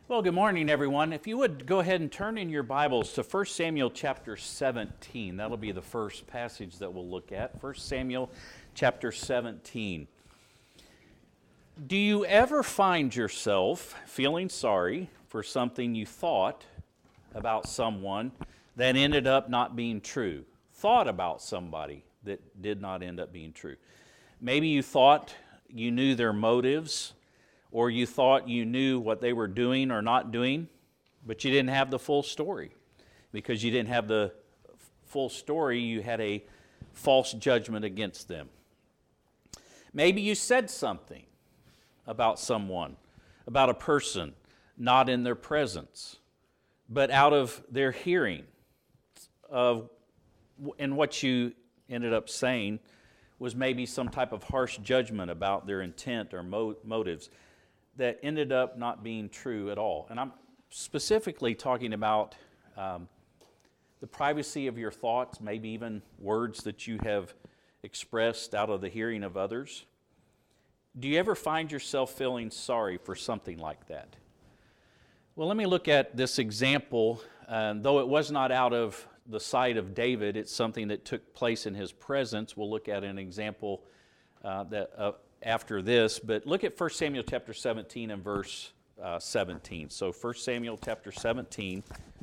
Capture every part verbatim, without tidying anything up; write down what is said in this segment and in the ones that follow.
Well, good morning, everyone. If you would go ahead and turn in your Bibles to First Samuel chapter seventeen. That'll be the first passage that we'll look at. First Samuel chapter seventeen. Do you ever find yourself feeling sorry for something you thought about someone that ended up not being true? Thought about somebody that did not end up being true. Maybe you thought you knew their motives, or you thought you knew what they were doing or not doing, but you didn't have the full story. Because you didn't have the full story, you had a false judgment against them. Maybe you said something about someone, about a person, not in their presence, but out of their hearing. Of, and what you ended up saying was maybe some type of harsh judgment about their intent or mo- motives. That ended up not being true at all. And I'm specifically talking about um, the privacy of your thoughts, maybe even words that you have expressed out of the hearing of others. Do you ever find yourself feeling sorry for something like that? Well, let me look at this example. Uh, though it was not out of the sight of David, it's something that took place in his presence. We'll look at an example uh, that uh, after this, but look at First Samuel chapter seventeen and verse uh, seventeen. So First Samuel chapter seventeen,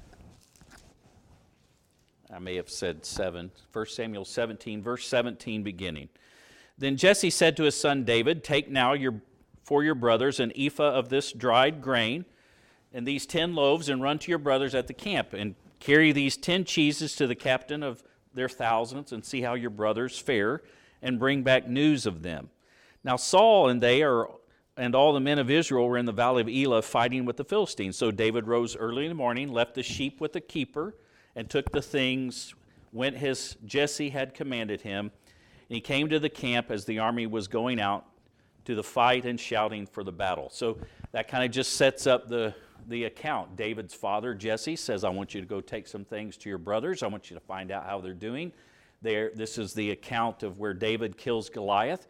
I may have said seven. First Samuel seventeen, verse seventeen beginning. Then Jesse said to his son David, "Take now your for your brothers an ephah of this dried grain and these ten loaves, and run to your brothers at the camp, and carry these ten cheeses to the captain of their thousands, and see how your brothers fare, and bring back news of them." Now Saul and they are, and all the men of Israel were in the valley of Elah fighting with the Philistines. So David rose early in the morning, left the sheep with the keeper, and took the things went as Jesse had commanded him. And he came to the camp as the army was going out to the fight and shouting for the battle. So that kind of just sets up the, the account. David's father, Jesse, says, "I want you to go take some things to your brothers. I want you to find out how they're doing." There, this is the account of where David kills Goliath.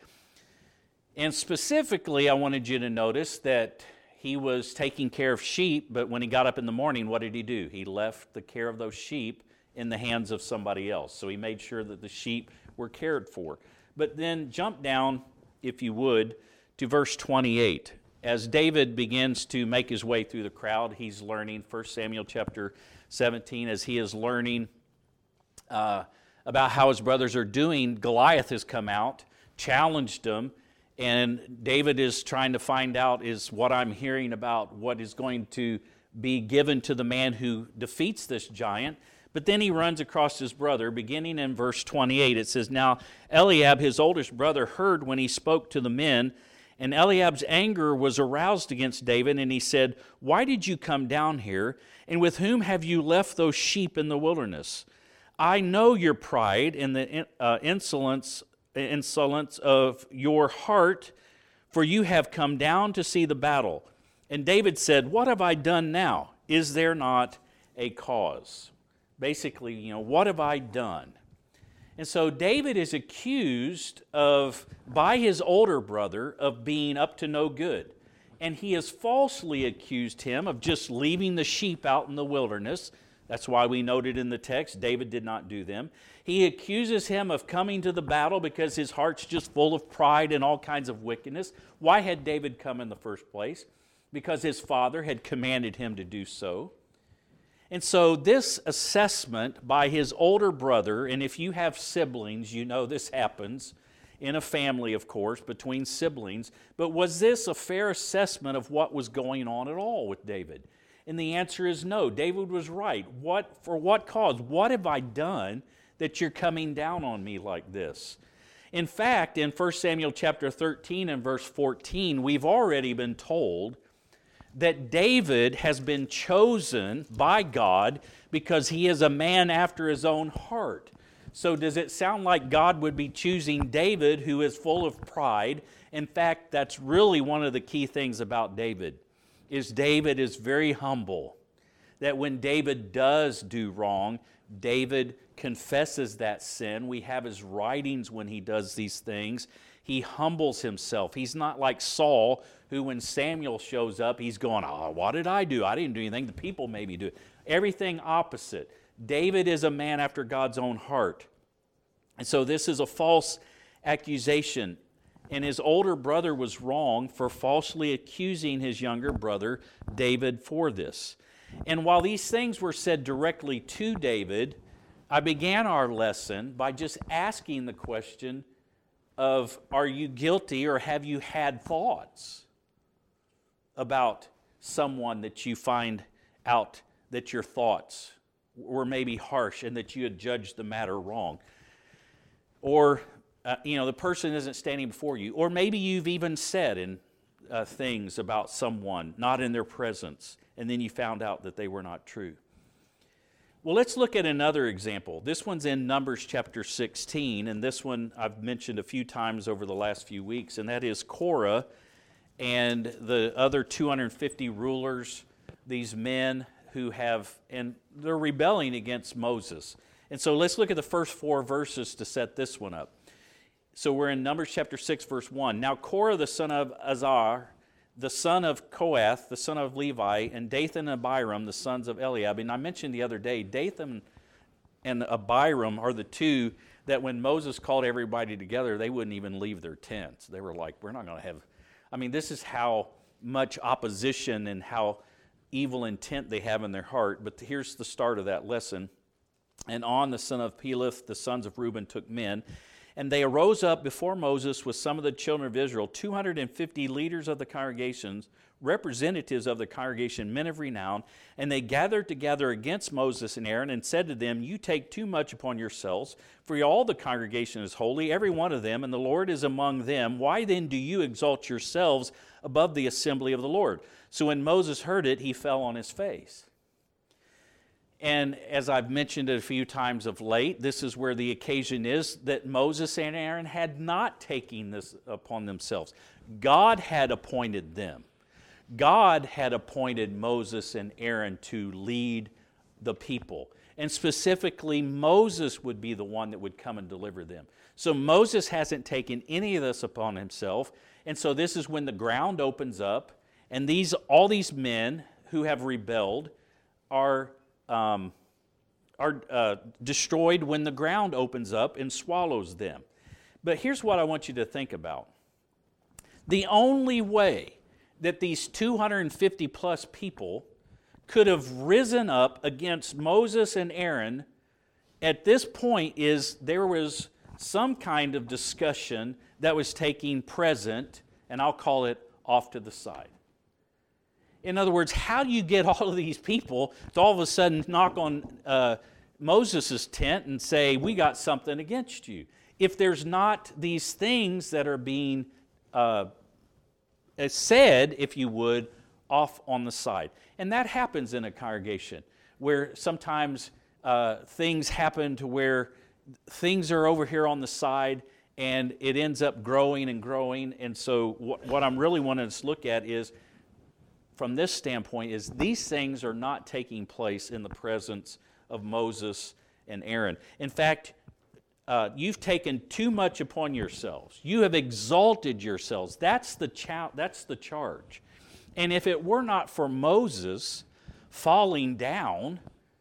And specifically, I wanted you to notice that he was taking care of sheep, but when he got up in the morning, what did he do? He left the care of those sheep in the hands of somebody else. So he made sure that the sheep were cared for. But then jump down, if you would, to verse twenty-eight. As David begins to make his way through the crowd, he's learning, First Samuel chapter seventeen, as he is learning uh, about how his brothers are doing, Goliath has come out, challenged them, and David is trying to find out, is what I'm hearing about what is going to be given to the man who defeats this giant. But then he runs across his brother, beginning in verse twenty-eight. It says, "Now Eliab, his oldest brother, heard when he spoke to the men, and Eliab's anger was aroused against David, and he said, 'Why did you come down here, and with whom have you left those sheep in the wilderness? I know your pride and the uh, insolence insolence of your heart, for you have come down to see the battle.' And David said, 'What have I done now? Is there not a cause?'" Basically, you know, what have I done? And so David is accused of, by his older brother, of being up to no good. And he has falsely accused him of just leaving the sheep out in the wilderness. That's why we noted in the text, David did not do them. He accuses him of coming to the battle because his heart's just full of pride and all kinds of wickedness. Why had David come in the first place? Because his father had commanded him to do so. And so this assessment by his older brother, and if you have siblings, you know this happens in a family, of course, between siblings, but was this a fair assessment of what was going on at all with David? And the answer is no. David was right. What, for what cause? What have I done that you're coming down on me like this? In fact, in First Samuel chapter thirteen and verse fourteen, we've already been told that David has been chosen by God because he is a man after his own heart. So does it sound like God would be choosing David, who is full of pride? In fact, that's really one of the key things about David, is David is very humble. That when David does do wrong, David confesses that sin. We have his writings when he does these things. He humbles himself. He's not like Saul, who when Samuel shows up, he's going, oh, what did I do? I didn't do anything. The people made me do it. Everything opposite. David is a man after God's own heart. And so this is a false accusation. And his older brother was wrong for falsely accusing his younger brother, David, for this. And while these things were said directly to David, I began our lesson by just asking the question of, are you guilty or have you had thoughts about someone that you find out that your thoughts were maybe harsh and that you had judged the matter wrong? Or, uh, you know, the person isn't standing before you. Or maybe you've even said in, uh, things about someone, not in their presence, and then you found out that they were not true. Well, let's look at another example. This one's in Numbers chapter sixteen, and this one I've mentioned a few times over the last few weeks, and that is Korah and the other two hundred fifty rulers, these men who have, and they're rebelling against Moses. And so let's look at the first four verses to set this one up. So we're in Numbers chapter six, verse one. Now Korah the son of Azar, the son of Kohath, the son of Levi, and Dathan and Abiram, the sons of Eliab. And I mentioned the other day, Dathan and Abiram are the two that when Moses called everybody together, they wouldn't even leave their tents. They were like, we're not going to have... I mean, this is how much opposition and how evil intent they have in their heart. But here's the start of that lesson. And On, the son of Peleth, the sons of Reuben, took men, and they arose up before Moses with some of the children of Israel, two hundred fifty leaders of the congregations, representatives of the congregation, men of renown, and they gathered together against Moses and Aaron and said to them, you take too much upon yourselves, for all the congregation is holy, every one of them, and the Lord is among them. Why then do you exalt yourselves above the assembly of the Lord? So when Moses heard it, he fell on his face. And as I've mentioned it a few times of late, this is where the occasion is that Moses and Aaron had not taken this upon themselves. God had appointed them. God had appointed Moses and Aaron to lead the people. And specifically, Moses would be the one that would come and deliver them. So Moses hasn't taken any of this upon himself. And so this is when the ground opens up, and these all these men who have rebelled are Um, are uh, destroyed when the ground opens up and swallows them. But here's what I want you to think about. The only way that these two hundred fifty plus people could have risen up against Moses and Aaron at this point is there was some kind of discussion that was taking present, and I'll call it off to the side. In other words, how do you get all of these people to all of a sudden knock on uh, Moses' tent and say, we got something against you? If there's not these things that are being uh, said, if you would, off on the side. And that happens in a congregation where sometimes uh, things happen to where things are over here on the side and it ends up growing and growing. And so what, what I'm really wanting us to look at is, from this standpoint, is these things are not taking place in the presence of Moses and Aaron. In fact, uh, you've taken too much upon yourselves. You have exalted yourselves. That's the cha- that's the charge. And if it were not for Moses falling down,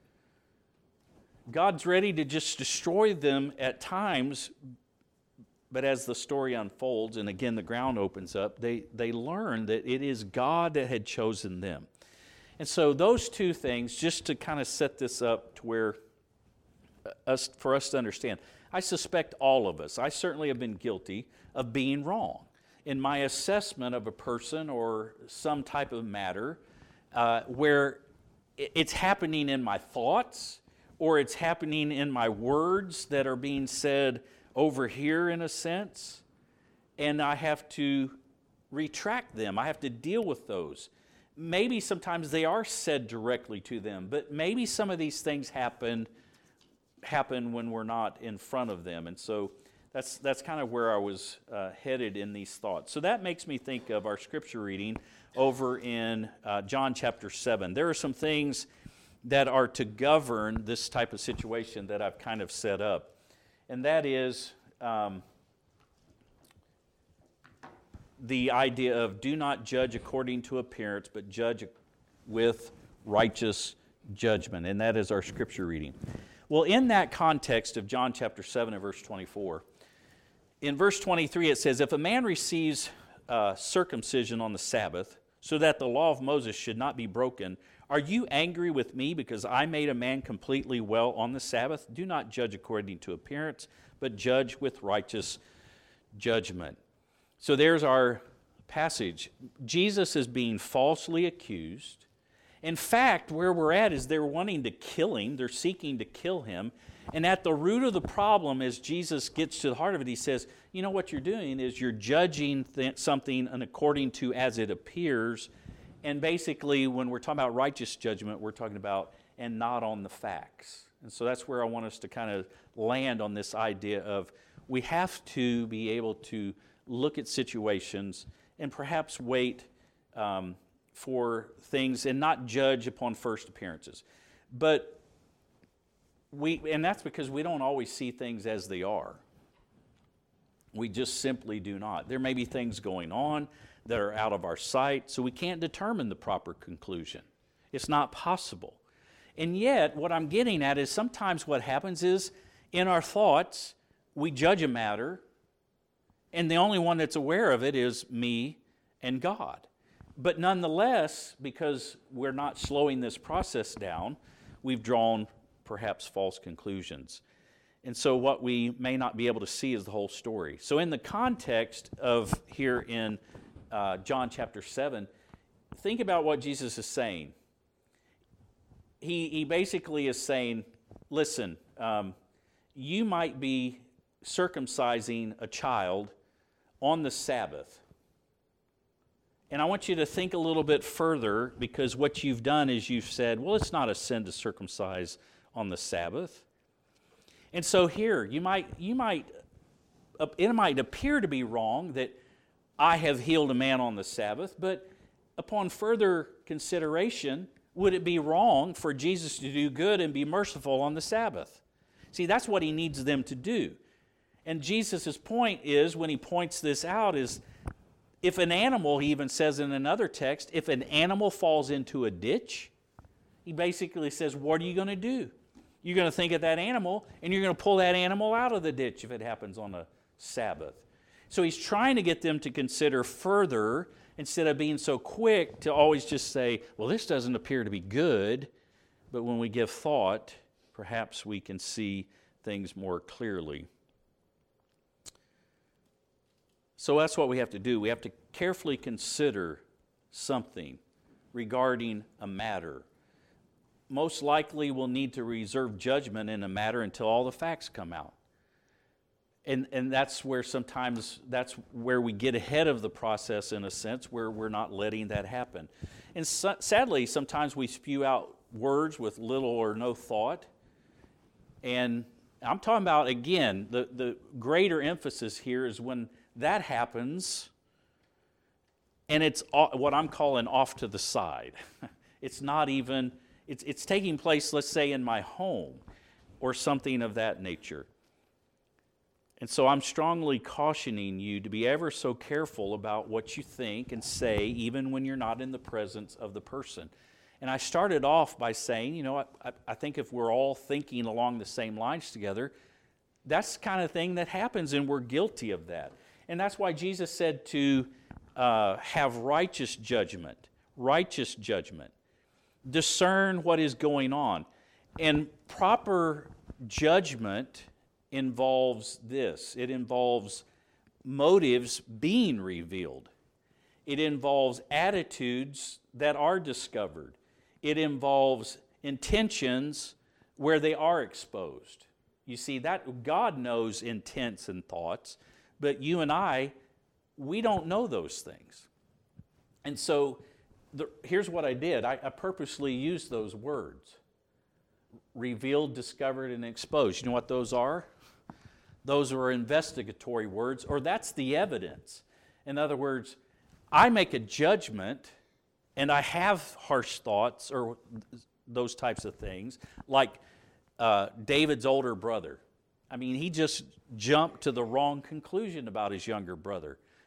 God's ready to just destroy them at times. But as the story unfolds, and again the ground opens up, they, they learn that it is God that had chosen them. And so those two things, just to kind of set this up to where us, for us to understand, I suspect all of us, I certainly have been guilty of being wrong in my assessment of a person or some type of matter uh, where it's happening in my thoughts or it's happening in my words that are being said over here in a sense, and I have to retract them. I have to deal with those. Maybe sometimes they are said directly to them, but maybe some of these things happen happen when we're not in front of them. And so that's that's kind of where I was uh, headed in these thoughts. So that makes me think of our scripture reading over in uh, John chapter seven. There are some things that are to govern this type of situation that I've kind of set up. And that is, um, the idea of do not judge according to appearance, but judge with righteous judgment. And that is our scripture reading. Well, in that context of John chapter seven and verse twenty-four, in verse twenty-three it says, if a man receives uh, circumcision on the Sabbath, so that the law of Moses should not be broken, are you angry with me because I made a man completely well on the Sabbath? Do not judge according to appearance, but judge with righteous judgment. So there's our passage. Jesus is being falsely accused. In fact, where we're at is they're wanting to kill him. They're seeking to kill him. And at the root of the problem, as Jesus gets to the heart of it, he says, you know what you're doing is you're judging th- something according to as it appears. And basically, when we're talking about righteous judgment, we're talking about and not on the facts. And so that's where I want us to kind of land on this idea of we have to be able to look at situations and perhaps wait um, for things and not judge upon first appearances. But we, and that's because we don't always see things as they are. We just simply do not. There may be things going on that are out of our sight, so we can't determine the proper conclusion. It's not possible. And yet, what I'm getting at is sometimes what happens is in our thoughts, we judge a matter, and the only one that's aware of it is me and God. But nonetheless, because we're not slowing this process down, we've drawn perhaps false conclusions. And so what we may not be able to see is the whole story. So in the context of here in uh, John chapter seven, think about what Jesus is saying. He, he basically is saying, listen, um, you might be circumcising a child on the Sabbath. And I want you to think a little bit further, because what you've done is you've said, well, it's not a sin to circumcise on the Sabbath. And so here, you might, you might, it might appear to be wrong that I have healed a man on the Sabbath, but upon further consideration, would it be wrong for Jesus to do good and be merciful on the Sabbath? See, that's what he needs them to do. And Jesus' point is, when he points this out, is if an animal, he even says in another text, if an animal falls into a ditch, he basically says, what are you going to do? You're going to think of that animal, and you're going to pull that animal out of the ditch if it happens on a Sabbath. So he's trying to get them to consider further, instead of being so quick to always just say, well, this doesn't appear to be good. But when we give thought, perhaps we can see things more clearly. So that's what we have to do. We have to carefully consider something regarding a matter. Most likely we'll need to reserve judgment in a matter until all the facts come out. And and that's where sometimes, that's where we get ahead of the process in a sense, where we're not letting that happen. And so, sadly, sometimes we spew out words with little or no thought. And I'm talking about, again, the, the greater emphasis here is when that happens and it's what I'm calling off to the side. It's not even, it's, it's taking place, let's say, in my home or something of that nature. And so I'm strongly cautioning you to be ever so careful about what you think and say, even when you're not in the presence of the person. And I started off by saying, you know, I, I think if we're all thinking along the same lines together, that's the kind of thing that happens, and we're guilty of that. And that's why Jesus said to uh, have righteous judgment, righteous judgment. Discern what is going on. And proper judgment involves this. It involves motives being revealed. It involves attitudes that are discovered. It involves intentions where they are exposed. You see, that God knows intents and thoughts, but you and I, we don't know those things. And so the, here's what I did. I, I purposely used those words. Revealed, discovered, and exposed. You know what those are? Those are investigatory words, or that's the evidence. In other words, I make a judgment, and I have harsh thoughts, or those types of things, like uh, David's older brother. I mean, he just jumped to the wrong conclusion about his younger brother.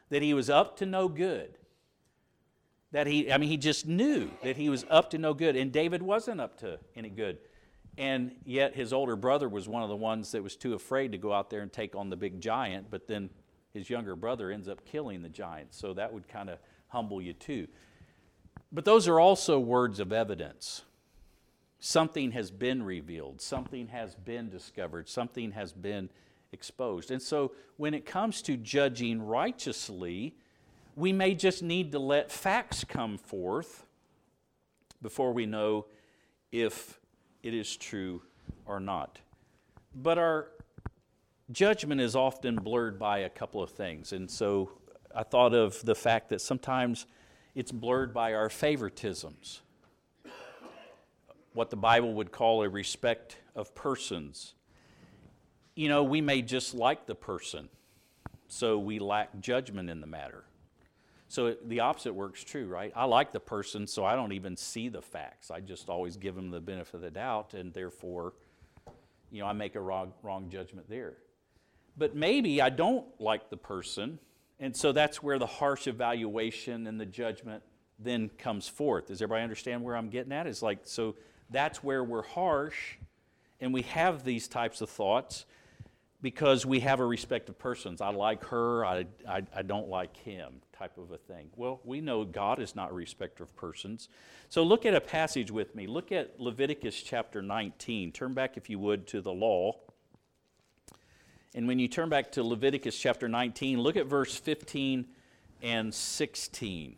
that he was up to no good. That he, I mean, he just knew that he was up to no good, and David wasn't up to any good. And yet his older brother was one of the ones that was too afraid to go out there and take on the big giant, but then his younger brother ends up killing the giant. So that would kind of humble you too. But those are also words of evidence. Something has been revealed. Something has been discovered. Something has been exposed. And so when it comes to judging righteously, we may just need to let facts come forth before we know if it is true or not. But our judgment is often blurred by a couple of things. And so I thought of the fact that sometimes it's blurred by our favoritisms, what the Bible would call a respect of persons. You know, we may just like the person, so we lack judgment in the matter. So it, the opposite works true, right? I like the person, so I don't even see the facts. I just always give them the benefit of the doubt, and therefore, you know, I make a wrong, wrong judgment there. But maybe I don't like the person, and so that's where the harsh evaluation and the judgment then comes forth. Does everybody understand where I'm getting at? It's like, so that's where we're harsh, and we have these types of thoughts because we have a respect of persons. I like her, I, I, I don't like him, type of a thing. Well, we know God is not a respecter of persons. So look at a passage with me. Look at Leviticus chapter nineteen. Turn back, if you would, to the law. And when you turn back to Leviticus chapter nineteen, look at verse fifteen and sixteen.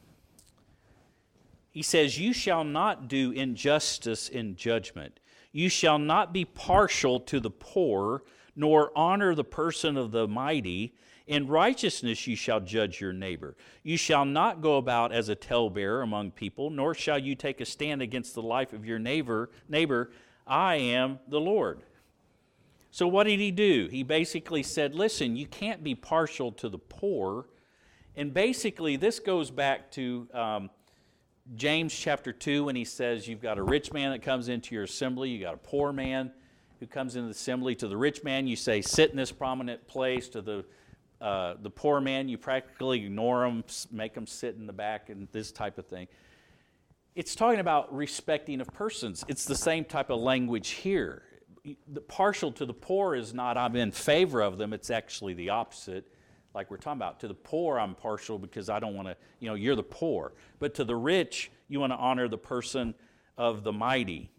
He says, "You shall not do injustice in judgment. You shall not be partial to the poor, nor honor the person of the mighty. In righteousness you shall judge your neighbor. You shall not go about as a talebearer among people, nor shall you take a stand against the life of your neighbor. Neighbor, I am the Lord." So what did he do? He basically said, listen, you can't be partial to the poor. And basically this goes back to um, James chapter two, when he says you've got a rich man that comes into your assembly, you got a poor man who comes into the assembly. To the rich man you say, sit in this prominent place. To the uh, the poor man you practically ignore him, make him sit in the back, and this type of thing. It's talking about respecting of persons. It's the same type of language here. The partial to the poor is not I'm in favor of them. It's actually the opposite. Like we're talking about, to the poor I'm partial because I don't want to, you know, you're the poor. But to the rich, you want to honor the person of the mighty.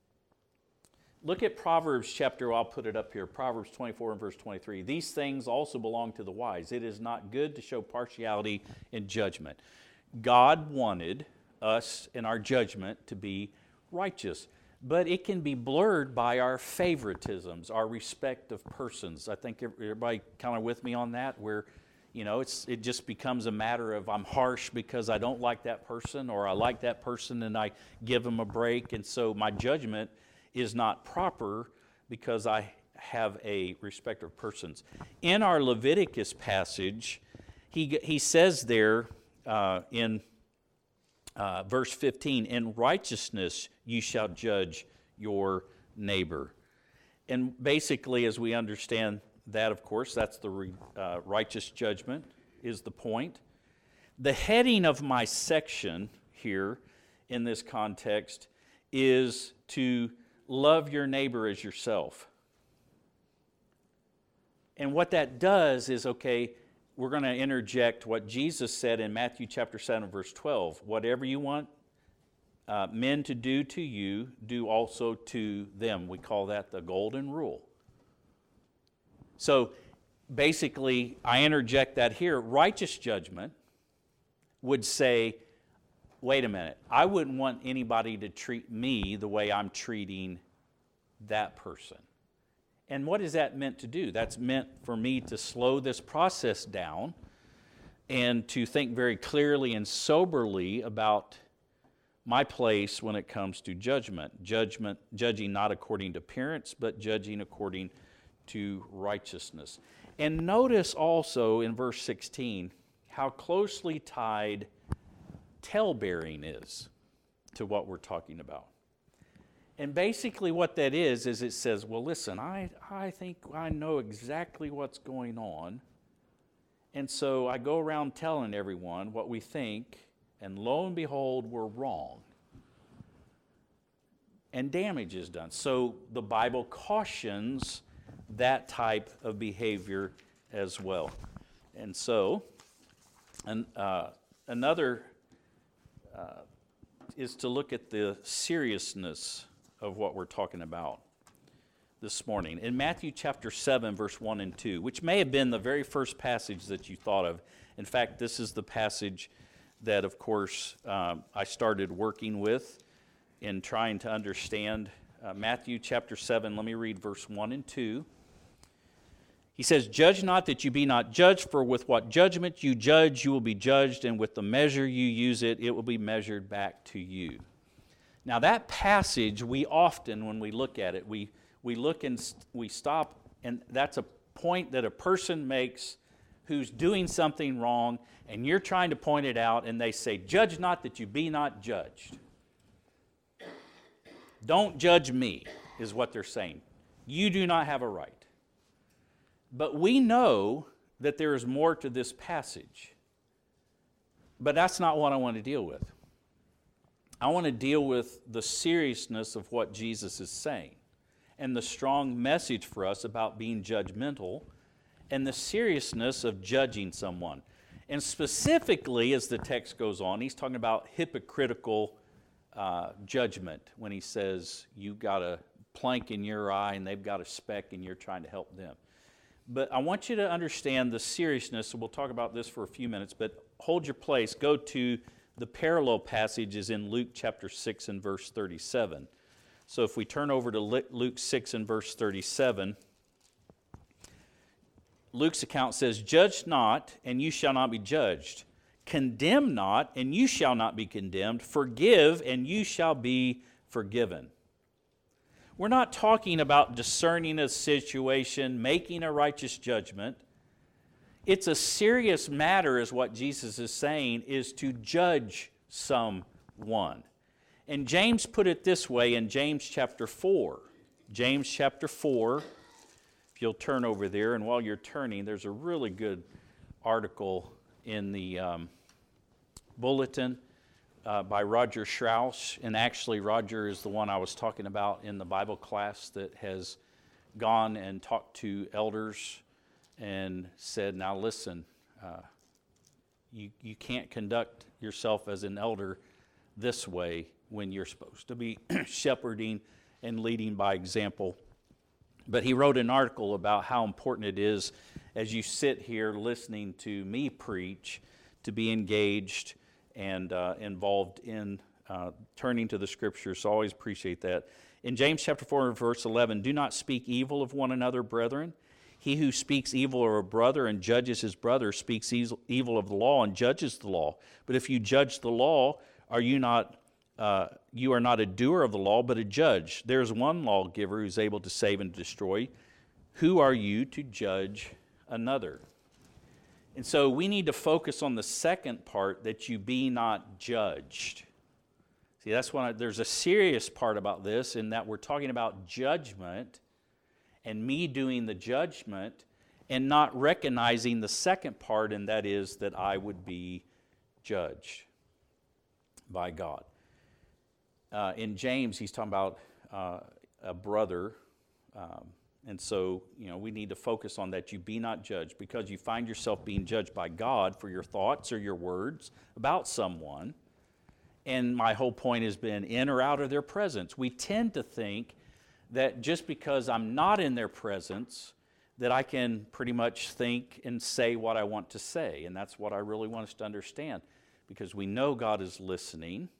Look at Proverbs chapter, I'll put it up here, Proverbs twenty-four and verse twenty-three. These things also belong to the wise. It is not good to show partiality in judgment. God wanted us in our judgment to be righteous, but it can be blurred by our favoritisms, our respect of persons. I think everybody kind of with me on that, where, you know, it's it just becomes a matter of I'm harsh because I don't like that person, or I like that person and I give them a break, and so my judgment is not proper because I have a respect of persons. In our Leviticus passage, he he says there uh, in uh, verse fifteen, in righteousness you shall judge your neighbor. And basically, as we understand that, of course, that's the re, uh, righteous judgment is the point. The heading of my section here in this context is to love your neighbor as yourself. And what that does is, okay, we're going to interject what Jesus said in Matthew chapter seven, verse twelve. Whatever you want uh, men to do to you, do also to them. We call that the golden rule. So basically, I interject that here. Righteous judgment would say, wait a minute, I wouldn't want anybody to treat me the way I'm treating that person. And what is that meant to do? That's meant for me to slow this process down and to think very clearly and soberly about my place when it comes to judgment. Judgment, judging not according to appearance, but judging according to righteousness. And notice also in verse sixteen how closely tied talebearing is to what we're talking about. And basically what that is, is it says, well, listen, I, I think I know exactly what's going on, And so I go around telling everyone what we think, and lo and behold, we're wrong. And damage is done. So the Bible cautions that type of behavior as well. And so, and, uh, another uh, is to look at the seriousness of what we're talking about this morning. In Matthew chapter seven, verse one and two, which may have been the very first passage that you thought of. In fact, this is the passage that, of course, um, I started working with in trying to understand. Uh, Matthew chapter seven, let me read verse one and two. He says, "Judge not that you be not judged, for with what judgment you judge, you will be judged, and with the measure you use it, it will be measured back to you." Now that passage, we often, when we look at it, we, we look and st- we stop, and that's a point that a person makes who's doing something wrong, and you're trying to point it out, and they say, "Judge not that you be not judged." Don't judge me, is what they're saying. You do not have a right. But we know that there is more to this passage. But that's not what I want to deal with. I want to deal with the seriousness of what Jesus is saying and the strong message for us about being judgmental and the seriousness of judging someone. And specifically, as the text goes on, he's talking about hypocritical uh, judgment when he says you got a plank in your eye and they've got a speck and you're trying to help them. But I want you to understand the seriousness, so we'll talk about this for a few minutes, but hold your place. Go to the parallel passages in Luke chapter six and verse thirty-seven. So if we turn over to Luke six and verse thirty-seven, Luke's account says, "Judge not, and you shall not be judged. Condemn not, and you shall not be condemned. Forgive, and you shall be forgiven." We're not talking about discerning a situation, making a righteous judgment. It's a serious matter, is what Jesus is saying, is to judge someone. And James put it this way in James chapter four. James chapter four, if you'll turn over there, and while you're turning, there's a really good article in the um, bulletin Uh, by Roger Strauss, and actually Roger is the one I was talking about in the Bible class that has gone and talked to elders and said, now listen, uh, you, you can't conduct yourself as an elder this way when you're supposed to be shepherding and leading by example. But he wrote an article about how important it is as you sit here listening to me preach to be engaged and uh, involved in uh, turning to the Scriptures. So I always appreciate that. In James chapter four, verse eleven, "Do not speak evil of one another, brethren. He who speaks evil of a brother and judges his brother speaks evil of the law and judges the law. But if you judge the law, are you not uh, you are not a doer of the law, but a judge. There is one lawgiver who is able to save and destroy. Who are you to judge another?" And so we need to focus on the second part, that you be not judged. See, that's when I, there's a serious part about this, in that we're talking about judgment and me doing the judgment and not recognizing the second part, and that is that I would be judged by God. Uh, in James, he's talking about uh, a brother. Um, And so, you know, we need to focus on that. You be not judged, because you find yourself being judged by God for your thoughts or your words about someone. And my whole point has been in or out of their presence. We tend to think that just because I'm not in their presence, that I can pretty much think and say what I want to say. And that's what I really want us to understand, because we know God is listening.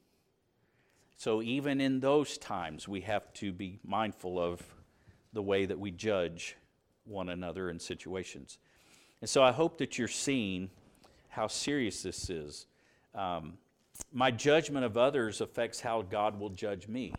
So even in those times, we have to be mindful of the way that we judge one another in situations. And so I hope that you're seeing how serious this is. Um, my judgment of others affects how God will judge me.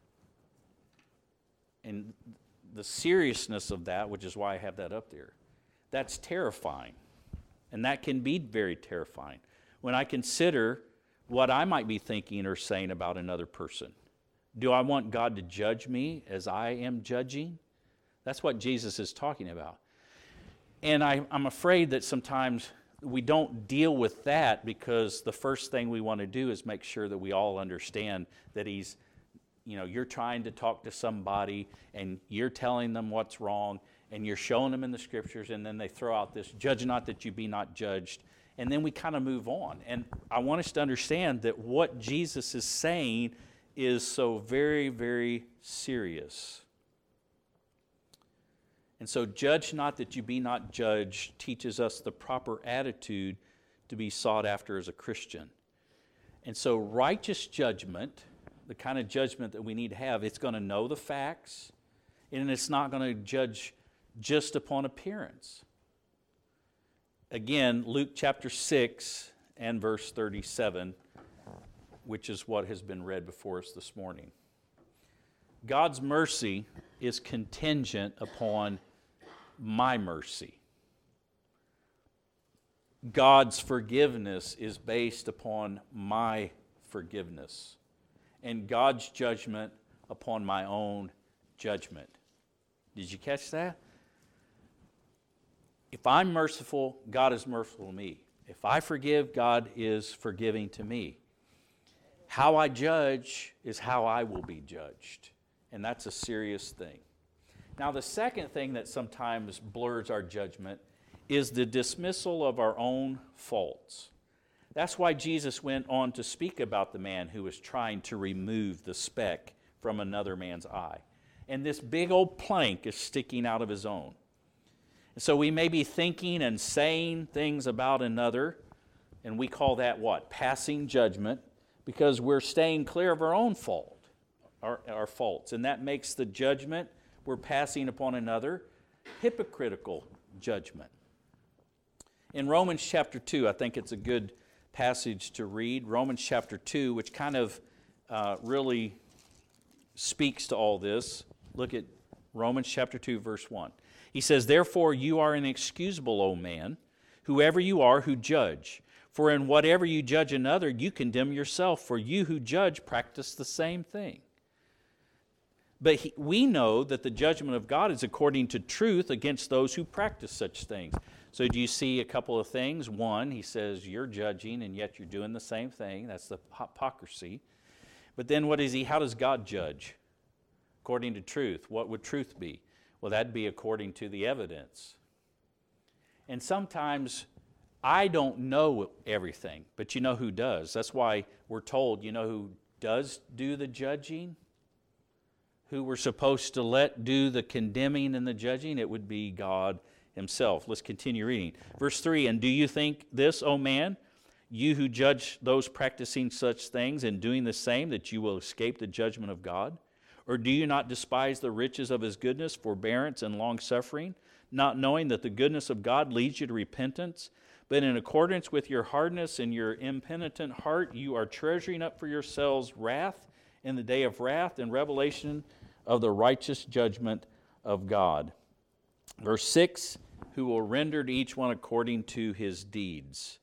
And the seriousness of that, which is why I have that up there, that's terrifying. And that can be very terrifying when I consider what I might be thinking or saying about another person. Do I want God to judge me as I am judging? That's what Jesus is talking about. And I, I'm afraid that sometimes we don't deal with that because the first thing we want to do is make sure that we all understand that he's, you know, you're trying to talk to somebody and you're telling them what's wrong and you're showing them in the scriptures, and then they throw out this, judge not that you be not judged. And then we kind of move on. And I want us to understand that what Jesus is saying is so very, very serious. And so judge not that you be not judged teaches us the proper attitude to be sought after as a Christian. And so righteous judgment, the kind of judgment that we need to have, it's going to know the facts, and it's not going to judge just upon appearance. Again, Luke chapter six and verse thirty-seven, which is what has been read before us this morning. God's mercy is contingent upon my mercy. God's forgiveness is based upon my forgiveness. And God's judgment upon my own judgment. Did you catch that? If I'm merciful, God is merciful to me. If I forgive, God is forgiving to me. How I judge is how I will be judged. And that's a serious thing. Now, the second thing that sometimes blurs our judgment is the dismissal of our own faults. That's why Jesus went on to speak about the man who was trying to remove the speck from another man's eye. And this big old plank is sticking out of his own. So we may be thinking and saying things about another, and we call that what? Passing judgment, because we're staying clear of our own fault, our, our faults. And that makes the judgment we're passing upon another hypocritical judgment. In Romans chapter two, I think it's a good passage to read. Romans chapter two, which kind of uh, really speaks to all this. Look at Romans chapter two, verse one. He says, "Therefore you are inexcusable, O man, whoever you are who judge. For in whatever you judge another, you condemn yourself, for you who judge practice the same thing. But he, we know that the judgment of God is according to truth against those who practice such things." So do you see a couple of things? One, he says, you're judging and yet you're doing the same thing. That's the hypocrisy. But then what is he? How does God judge? According to truth. What would truth be? Well, that'd be according to the evidence. And sometimes I don't know everything, but you know who does. That's why we're told, you know who does do the judging? Who we're supposed to let do the condemning and the judging? It would be God himself. Let's continue reading. Verse three, "And do you think this, O man, you who judge those practicing such things and doing the same, that you will escape the judgment of God? Or do you not despise the riches of his goodness, forbearance, and long-suffering, not knowing that the goodness of God leads you to repentance? But in accordance with your hardness and your impenitent heart, you are treasuring up for yourselves wrath in the day of wrath and revelation of the righteous judgment of God." Verse six, "Who will render to each one according to his deeds."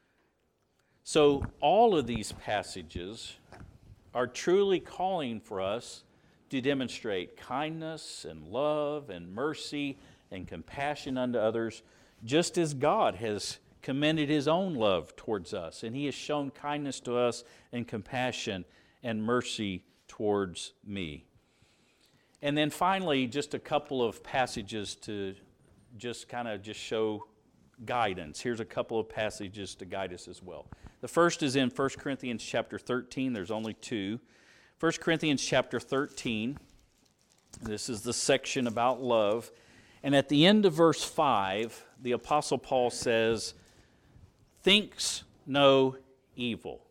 So all of these passages are truly calling for us to demonstrate kindness and love and mercy and compassion unto others, just as God has commended his own love towards us, and he has shown kindness to us and compassion and mercy towards me. And then finally, just a couple of passages to just kind of just show guidance. Here's a couple of passages to guide us as well. The first is in First Corinthians chapter thirteen. There's only two. First Corinthians chapter thirteen. This is the section about love. And at the end of verse five, the Apostle Paul says, "Thinks no evil."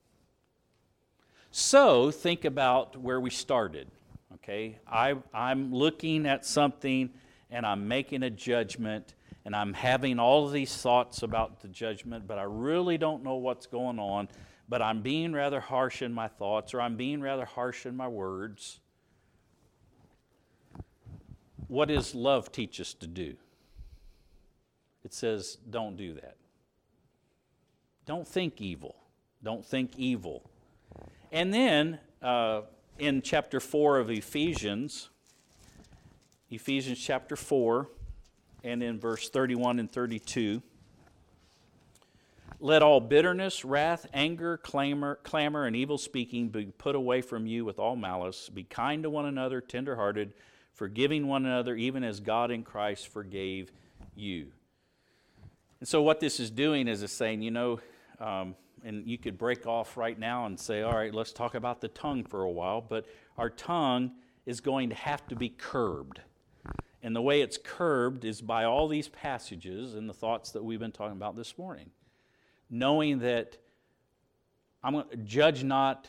So think about where we started. Okay, I, I'm looking at something and I'm making a judgment and I'm having all of these thoughts about the judgment, but I really don't know what's going on, but I'm being rather harsh in my thoughts, or I'm being rather harsh in my words. What does love teach us to do? It says, don't do that. Don't think evil. Don't think evil. And then, uh, in chapter four of Ephesians, Ephesians chapter four, and in verse thirty-one and thirty-two, Let all bitterness, wrath, anger, clamor, clamor, and evil speaking be put away from you with all malice. Be kind to one another, tenderhearted, forgiving one another, even as God in Christ forgave you. And so what this is doing is it's saying, you know, um, and you could break off right now and say, all right, let's talk about the tongue for a while, but our tongue is going to have to be curbed. And the way it's curbed is by all these passages and the thoughts that we've been talking about this morning. Knowing that I'm going to judge not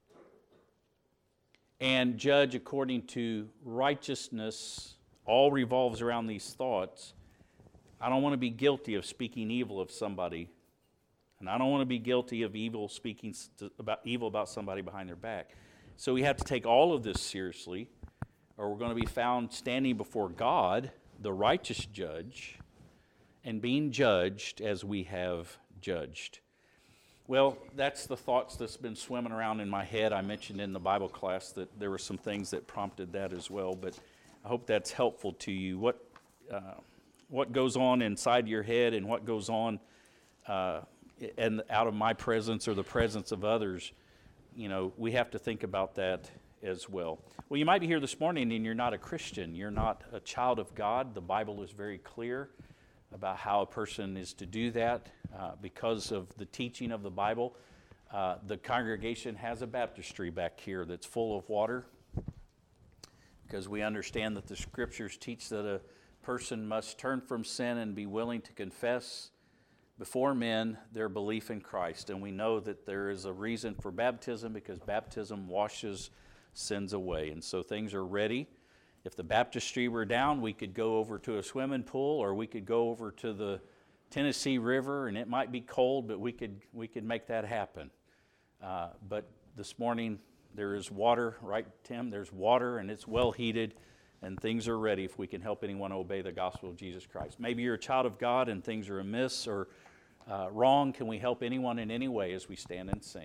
and judge according to righteousness all revolves around these thoughts. I don't want to be guilty of speaking evil of somebody, and I don't want to be guilty of evil speaking about evil about somebody behind their back. So we have to take all of this seriously, or we're going to be found standing before God, the righteous judge, and being judged as we have judged. Well, that's the thoughts that's been swimming around in my head. I mentioned in the Bible class that there were some things that prompted that as well, but I hope that's helpful to you. What uh, what goes on inside your head and what goes on uh, and out of my presence or the presence of others, you know, we have to think about that as well. Well, you might be here this morning and you're not a Christian. You're not a child of God. The Bible is very clear about how a person is to do that uh, because of the teaching of the Bible. Uh, the congregation has a baptistry back here that's full of water because we understand that the Scriptures teach that a person must turn from sin and be willing to confess before men their belief in Christ. And we know that there is a reason for baptism because baptism washes sins away. And so things are ready. If the baptistry were down, we could go over to a swimming pool or we could go over to the Tennessee River, and it might be cold, but we could we could make that happen. Uh, but this morning there is water, right, Tim? There's water, and it's well heated, and things are ready if we can help anyone obey the gospel of Jesus Christ. Maybe you're a child of God and things are amiss or uh, wrong. Can we help anyone in any way as we stand and sing?